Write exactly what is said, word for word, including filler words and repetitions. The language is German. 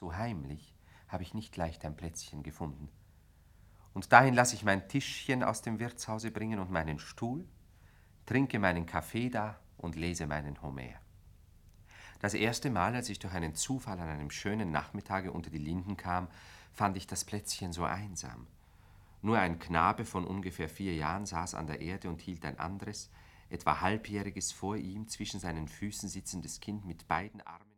So heimlich habe ich nicht leicht ein Plätzchen gefunden. Und dahin lasse ich mein Tischchen aus dem Wirtshause bringen und meinen Stuhl, trinke meinen Kaffee da und lese meinen Homer. Das erste Mal, als ich durch einen Zufall an einem schönen Nachmittage unter die Linden kam, fand ich das Plätzchen so einsam. Nur ein Knabe von ungefähr vier Jahren saß an der Erde und hielt ein anderes, etwa halbjähriges vor ihm, zwischen seinen Füßen sitzendes Kind mit beiden Armen